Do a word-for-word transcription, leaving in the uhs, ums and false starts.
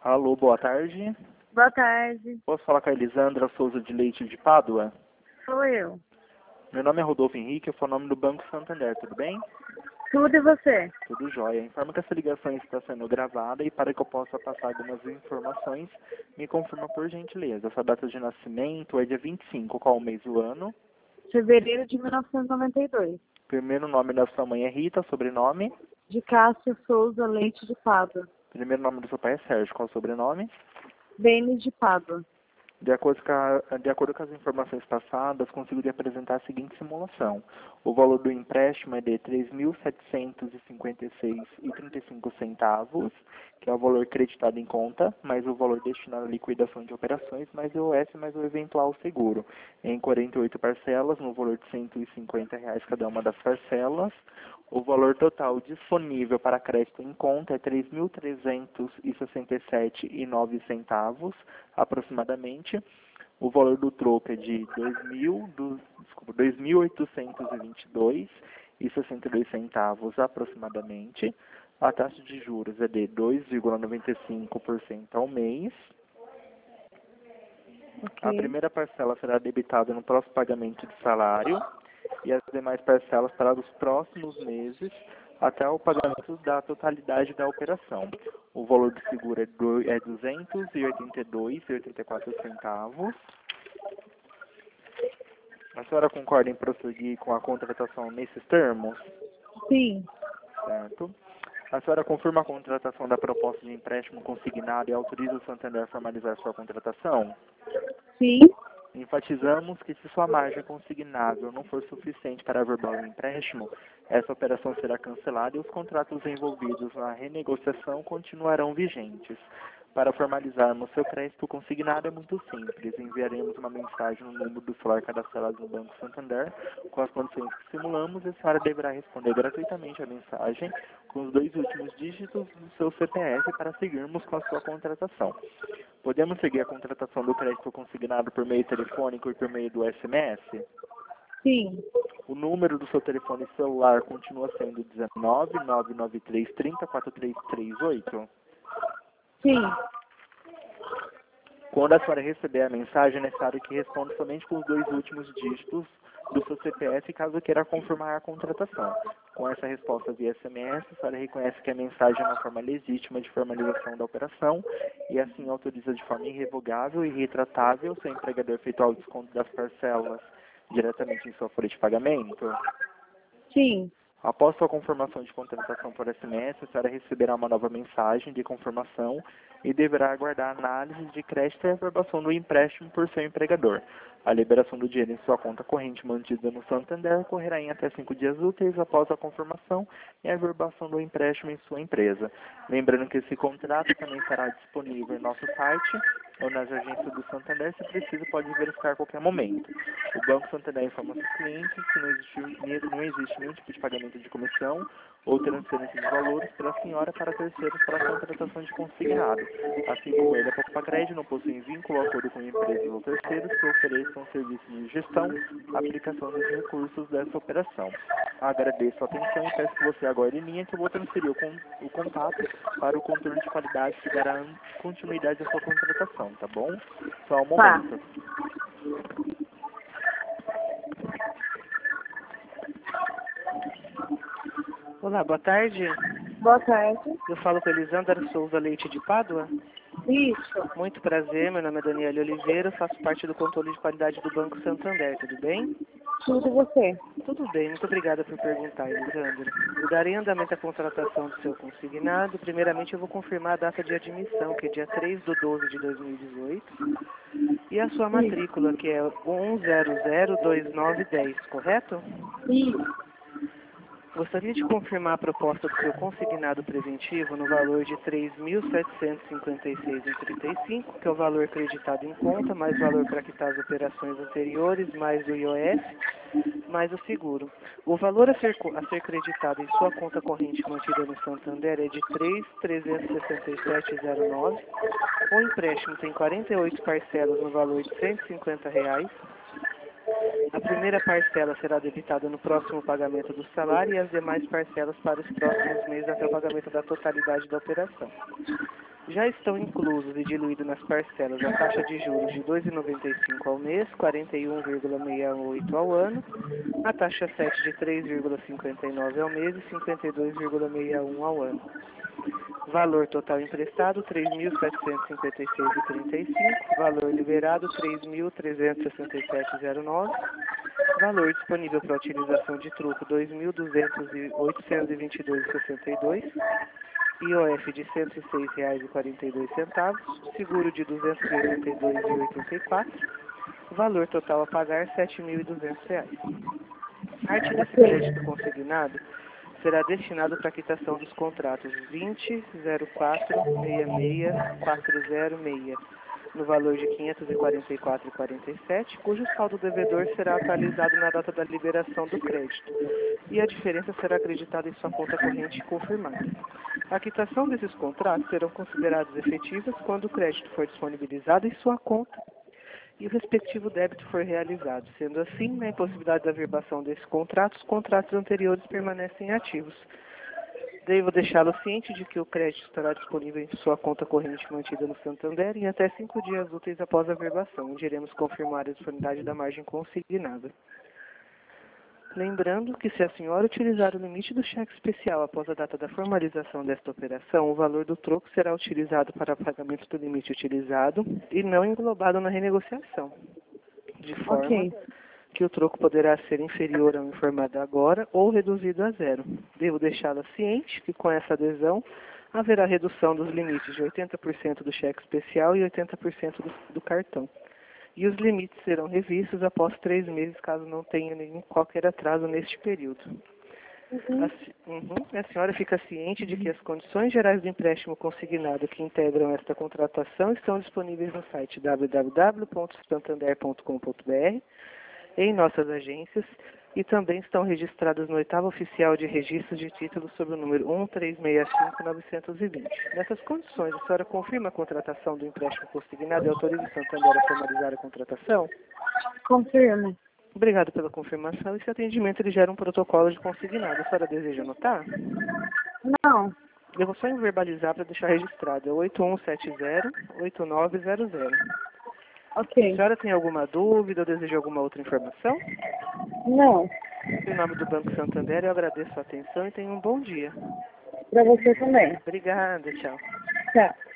Alô, boa tarde. Boa tarde. Posso falar com a Elisandra Souza de Leite de Pádua? Sou eu. Meu nome é Rodolfo Henrique, eu sou o nome do Banco Santander, tudo bem? Tudo e você? Tudo jóia. Informo que essa ligação está sendo gravada e para que eu possa passar algumas informações, me confirma por gentileza. Essa data de nascimento é dia vinte e cinco, qual o mês do ano? Fevereiro de mil novecentos e noventa e dois. Primeiro nome da sua mãe é Rita, sobrenome? De Cássia Souza Leite de Pádua. Primeiro nome do seu pai é Sérgio, qual o sobrenome? Denis de Pádua. De acordo, com a, de acordo com as informações passadas, consigo lhe apresentar a seguinte simulação. O valor do empréstimo é de três mil setecentos e cinquenta e seis reais e trinta e cinco centavos, que é o valor creditado em conta, mais o valor destinado à liquidação de operações, mais o O S, mais o eventual seguro, em quarenta e oito parcelas, no valor de cento e cinquenta reais cada uma das parcelas. O valor total disponível para crédito em conta é três mil trezentos e sessenta e sete reais e nove centavos, aproximadamente. O valor do troco é de dois mil, do, desculpa, dois mil oitocentos e vinte e dois reais e sessenta e dois centavos, aproximadamente. A taxa de juros é de dois vírgula noventa e cinco por cento ao mês. Ok. A primeira parcela será debitada no próximo pagamento de salário e as demais parcelas para os próximos meses até o pagamento da totalidade da operação. O valor do seguro é, do, é duzentos e oitenta e dois reais e oitenta e quatro centavos. A senhora concorda em prosseguir com a contratação nesses termos? Sim. Certo. A senhora confirma a contratação da proposta de empréstimo consignado e autoriza o Santander a formalizar sua contratação? Sim. Enfatizamos que se sua margem consignável não for suficiente para averbar o empréstimo, essa operação será cancelada e os contratos envolvidos na renegociação continuarão vigentes. Para formalizarmos seu crédito consignado é muito simples. Enviaremos uma mensagem no número do celular cadastrado no Banco Santander com as condições que simulamos e a senhora deverá responder gratuitamente a mensagem com os dois últimos dígitos do seu C P F para seguirmos com a sua contratação. Podemos seguir a contratação do crédito consignado por meio telefônico e por meio do S M S? Sim. O número do seu telefone celular continua sendo dezenove, nove nove três, trinta, quatro três três oito? Sim. Quando a senhora receber a mensagem, é necessário que responda somente com os dois últimos dígitos do seu C P F, caso queira confirmar a contratação. Com essa resposta via S M S, a senhora reconhece que a mensagem é uma forma legítima de formalização da operação e assim autoriza de forma irrevogável e retratável seu empregador efetuar o desconto das parcelas diretamente em sua folha de pagamento? Sim. Após sua confirmação de contratação por S M S, a senhora receberá uma nova mensagem de confirmação e deverá aguardar a análise de crédito e aprovação do empréstimo por seu empregador. A liberação do dinheiro em sua conta corrente mantida no Santander ocorrerá em até cinco dias úteis após a confirmação e a averbação do empréstimo em sua empresa. Lembrando que esse contrato também estará disponível em nosso site ou nas agências do Santander, se preciso pode verificar a qualquer momento. O Banco Santander informa seus clientes que não existe, não existe nenhum tipo de pagamento de comissão ou transferência de valores pela senhora para terceiros para a contratação de consignado. Assim como ele, a Poupa-Crédito não possui vínculo ou acordo com empresas ou terceiros que ofereçam serviços de gestão, aplicação dos recursos dessa operação. Agradeço a atenção e peço que você agora em linha que eu vou transferir o, con o contato para o controle de qualidade que dará continuidade à sua contratação, tá bom? Só um momento. Tá. Olá, boa tarde. Boa tarde. Eu falo com a Elisandra Souza Leite de Pádua. Isso. Muito prazer, meu nome é Daniela Oliveira, faço parte do controle de qualidade do Banco Santander, tudo bem? Tudo e você? Tudo bem, muito obrigada por perguntar, Elisandra. Eu darei andamento à contratação do seu consignado. Primeiramente eu vou confirmar a data de admissão, que é dia três de doze de dois mil e dezoito, e a sua matrícula, que é um zero zero dois nove um zero, correto? Isso. Gostaria de confirmar a proposta do seu consignado preventivo no valor de três mil setecentos e cinquenta e seis reais e trinta e cinco centavos, que é o valor acreditado em conta, mais o valor para quitar as operações anteriores, mais o I O S, mais o seguro. O valor a ser, a ser creditado em sua conta corrente mantida no Santander é de três mil trezentos e sessenta e sete reais e zero nove centavos. O empréstimo tem quarenta e oito parcelas no valor de cento e cinquenta reais. A primeira parcela será debitada no próximo pagamento do salário e as demais parcelas para os próximos meses até o pagamento da totalidade da operação. Já estão inclusos e diluídos nas parcelas a taxa de juros de dois vírgula noventa e cinco ao mês, quarenta e um vírgula sessenta e oito ao ano, a taxa sete de três vírgula cinquenta e nove ao mês e cinquenta e dois vírgula sessenta e um ao ano. Valor total emprestado, três mil setecentos e cinquenta e seis vírgula trinta e cinco. Valor liberado, três mil trezentos e sessenta e sete vírgula zero nove. Valor disponível para utilização de truco, dois mil oitocentos e vinte e dois vírgula sessenta e dois. I O F de cento e seis reais e quarenta e dois centavos. Seguro de duzentos e oitenta e dois vírgula oitenta e quatro. Valor total a pagar, sete mil e duzentos reais. Parte desse crédito consignado será destinado para a quitação dos contratos vinte zero quatro seis seis quatro zero seis, no valor de quinhentos e quarenta e quatro vírgula quarenta e sete, cujo saldo devedor será atualizado na data da liberação do crédito, e a diferença será acreditada em sua conta corrente confirmada. A quitação desses contratos serão considerados efetivas quando o crédito for disponibilizado em sua conta e o respectivo débito for realizado. Sendo assim, na impossibilidade da averbação desses contratos, os contratos anteriores permanecem ativos. Devo deixá-lo ciente de que o crédito estará disponível em sua conta corrente mantida no Santander em até cinco dias úteis após a averbação, onde iremos confirmar a disponibilidade da margem consignada. Lembrando que se a senhora utilizar o limite do cheque especial após a data da formalização desta operação, o valor do troco será utilizado para pagamento do limite utilizado e não englobado na renegociação, de forma Ok. que o troco poderá ser inferior ao informado agora ou reduzido a zero. Devo deixá-la ciente que com essa adesão haverá redução dos limites de oitenta por cento do cheque especial e oitenta por cento do, do cartão. E os limites serão revistos após três meses, caso não tenha nenhum qualquer atraso neste período. Uhum. A, se- uhum, a senhora fica ciente de que as condições gerais do empréstimo consignado que integram esta contratação estão disponíveis no site w w w ponto santander ponto com ponto b r, em nossas agências, e também estão registradas no oitavo oficial de registros de títulos sob o número um três seis cinco nove dois zero. Nessas condições, a senhora confirma a contratação do empréstimo consignado e autoriza o Santander a formalizar a contratação? Confirma. Obrigado pela confirmação. Esse atendimento ele gera um protocolo de consignado. A senhora deseja anotar? Não. Eu vou só verbalizar para deixar registrado. É oito um sete zero oito nove zero zero. A Ok. senhora tem alguma dúvida ou deseja alguma outra informação? Não. Em nome do Banco Santander, eu agradeço a atenção e tenha um bom dia. Pra você também. Obrigada, tchau. Tchau.